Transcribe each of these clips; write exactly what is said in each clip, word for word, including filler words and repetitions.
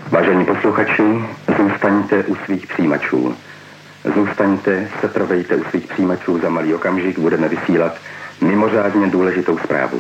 Vážení posluchači, zůstaňte u svých přijímačů. Zůstaňte, setrvejte u svých přijímačů, za malý okamžik budeme vysílat mimořádně důležitou zprávu.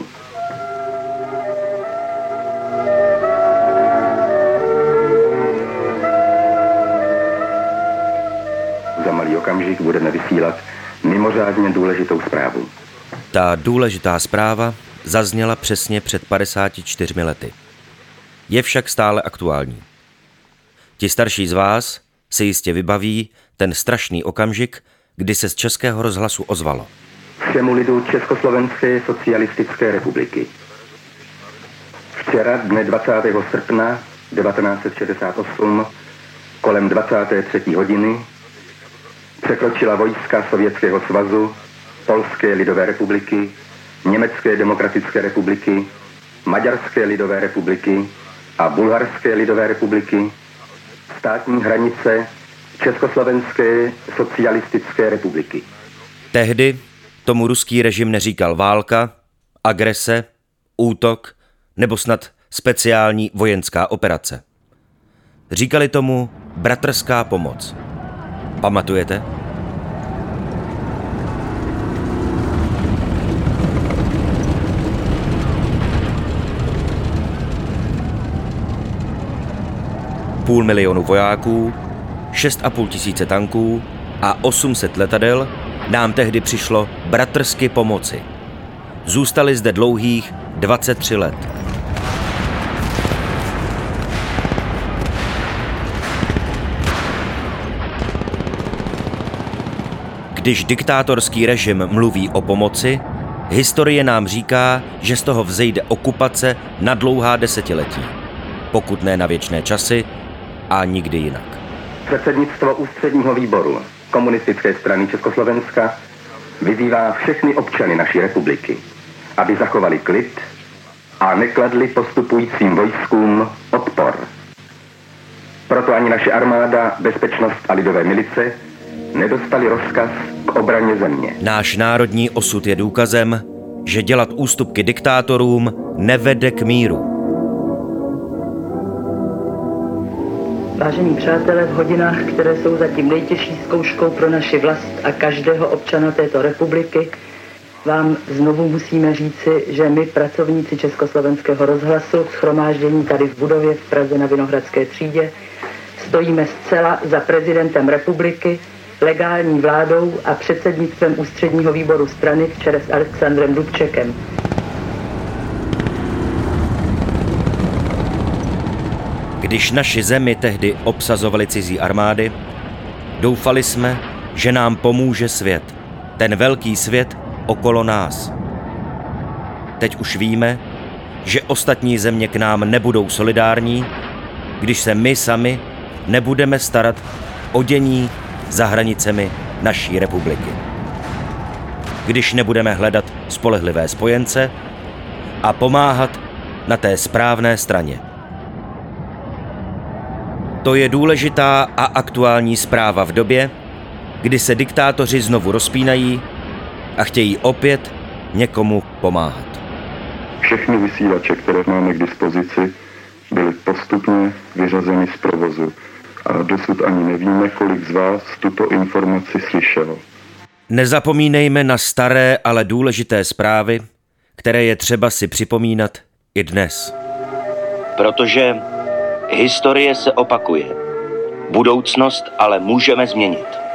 Za malý okamžik budeme vysílat mimořádně důležitou zprávu. Ta důležitá zpráva zazněla přesně před padesáti čtyřmi lety. Je však stále aktuální. Ti starší z vás si jistě vybaví ten strašný okamžik, kdy se z Českého rozhlasu ozvalo. Všemu lidu Československé socialistické republiky. Včera, dne dvacátého srpna devatenáct set šedesát osm, kolem dvacáté třetí hodiny, překročila vojska Sovětského svazu, Polské lidové republiky, Německé demokratické republiky, Maďarské lidové republiky a Bulharské lidové republiky státní hranice Československé socialistické republiky. Tehdy tomu ruský režim neříkal válka, agrese, útok nebo snad speciální vojenská operace. Říkali tomu bratrská pomoc. Pamatujete? Půl milionu vojáků, šest a půl tisíce tanků a osm set letadel nám tehdy přišlo bratrsky pomoci. Zůstali zde dlouhých dvacet tři let. Když diktátorský režim mluví o pomoci, historie nám říká, že z toho vzejde okupace na dlouhá desetiletí, pokud ne na věčné časy a nikdy jinak. Předsednictvo ústředního výboru Komunistické strany Československa vyzývá všechny občany naší republiky, aby zachovali klid a nekladli postupujícím vojskům odpor. Proto ani naše armáda, bezpečnost a lidové milice nedostali rozkaz k obraně země. Náš národní osud je důkazem, že dělat ústupky diktátorům nevede k míru. Vážení přátelé, v hodinách, které jsou zatím nejtěžší zkouškou pro naši vlast a každého občana této republiky, vám znovu musíme říci, že my, pracovníci Československého rozhlasu, shromáždění tady v budově v Praze na Vinohradské třídě, stojíme zcela za prezidentem republiky, legální vládou a předsednictvem ústředního výboru strany v čele s Alexandrem Dubčekem. Když naši zemi tehdy obsazovaly cizí armády, doufali jsme, že nám pomůže svět, ten velký svět okolo nás. Teď už víme, že ostatní země k nám nebudou solidární, když se my sami nebudeme starat o dění za hranicemi naší republiky. Když nebudeme hledat spolehlivé spojence a pomáhat na té správné straně. To je důležitá a aktuální zpráva v době, kdy se diktátoři znovu rozpínají a chtějí opět někomu pomáhat. Všechny vysílače, které máme k dispozici, byly postupně vyřazeny z provozu a dosud ani nevíme, kolik z vás tuto informaci slyšelo. Nezapomínejme na staré, ale důležité zprávy, které je třeba si připomínat i dnes. Protože historie se opakuje. Budoucnost ale můžeme změnit.